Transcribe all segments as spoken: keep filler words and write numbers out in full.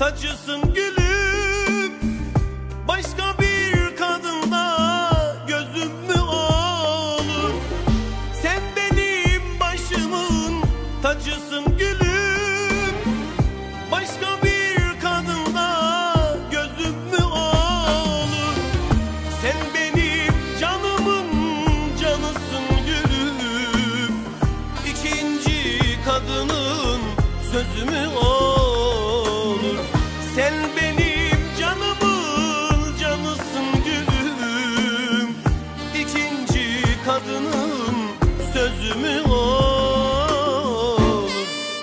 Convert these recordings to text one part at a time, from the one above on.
tacısın gülüm. Başka bir kadında gözüm mü olur? Sen benim başımın tacısın gülüm. Başka bir kadında gözüm mü olur? Sen benim canımın canısın gülüm. İkinci kadının sözü mü olur? Sen benim canımın canısın gülüm. İkinci kadının sözü mü olur?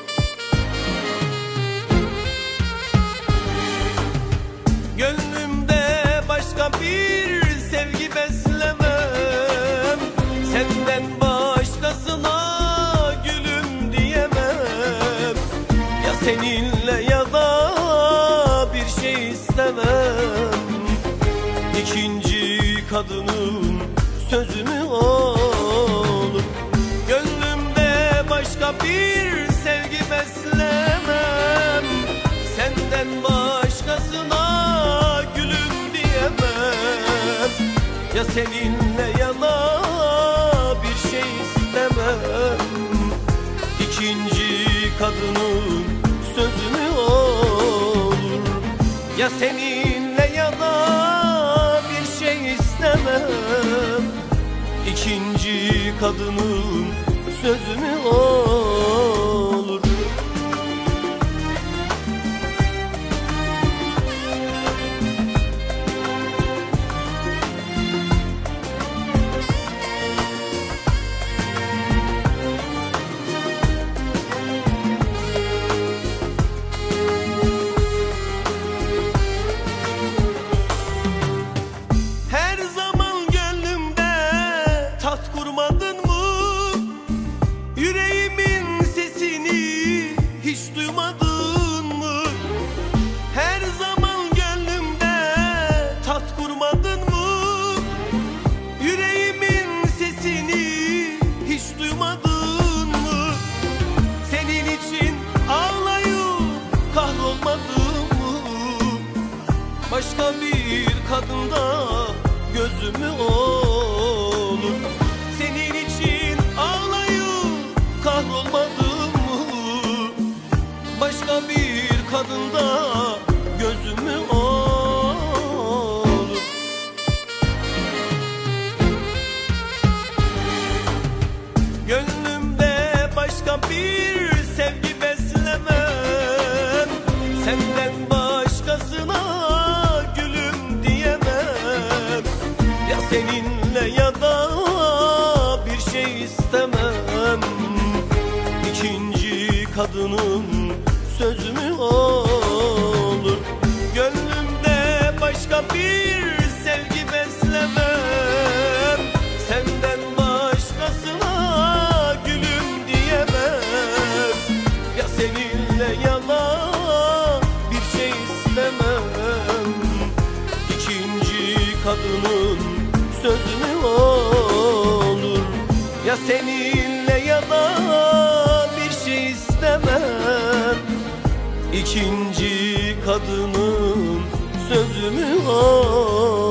Gönlümde başka bir sevgi beslemem. Senden başkasına gülüm diyemem. Ya seninle ya da bir şey istemem. İkinci kadının sözü mü olur? Gönlümde başka bir sevgi beslemem. Senden başkasına gülüm diyemem. Ya seninle ya da bir şey istemem. İkinci kadının sözü mü olur? Ya seninle ya da bir şey istemem. İkinci kadının sözü mü olur? Yüreğimin sesini hiç duymadın mı? Her zaman gönlümde tat kurmadın mı? Yüreğimin sesini hiç duymadın mı? Senin için ağlayıp kahrolmadın mı? Başka bir kadında gözümü olur. Senin için ağlayıp kahrolmadım mı? Başka bir kadında gözüm mü olur? Gönlümde başka bir sevgi beslemem. Senden başkasına gülüm diyemem. Ya seninle ya da bir şey istemem. İkinci kadının sözü mü olur? Gönlümde başka bir sevgi beslemem. Senden başkasına gülüm diyemem. Ya seninle ya da bir şey istemem. İkinci kadının sözü mü olur? Ya seninle ya da bir şey istemem. İkinci kadının sözü mü olur?